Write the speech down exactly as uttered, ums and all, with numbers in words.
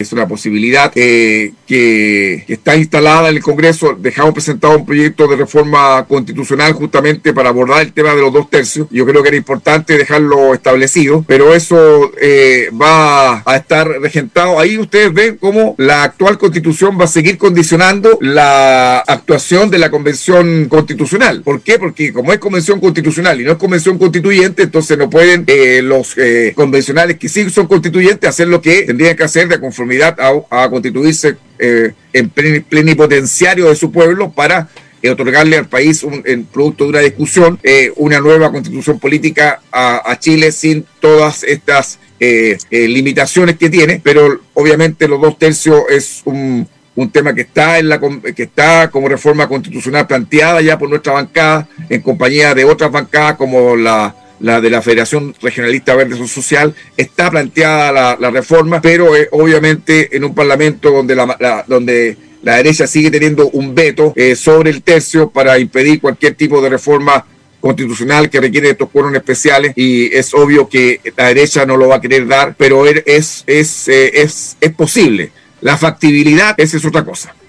es una posibilidad eh, que, que está instalada en el Congreso. Dejamos presentado un proyecto de reforma constitucional justamente para abordar el tema de los dos tercios. Yo creo que era importante dejarlo establecido, pero eso eh, va a estar regentado. Ahí ustedes ven cómo la actual Constitución va a seguir condicionando la actuación de la Convención Constitucional. ¿Por qué? Porque como es Convención Constitucional y no es Convención Constituyente, entonces no pueden eh, los eh, convencionales que sí son constituyentes hacer lo que tendrían que hacer de conformidad a, a constituirse eh, en plenipotenciario de su pueblo para eh, otorgarle al país, un, en producto de una discusión, eh, una nueva constitución política a, a Chile sin todas estas eh, eh, limitaciones que tiene, pero obviamente los dos tercios es un, un tema que está en la que está como reforma constitucional planteada ya por nuestra bancada en compañía de otras bancadas como la la de la Federación Regionalista Verde Social. Está planteada la, la reforma, pero eh, obviamente en un parlamento donde la, la, donde la derecha sigue teniendo un veto eh, sobre el tercio para impedir cualquier tipo de reforma constitucional que requiere estos quórum especiales, y es obvio que la derecha no lo va a querer dar, pero es, es, es, eh, es, es posible. La factibilidad, esa es otra cosa.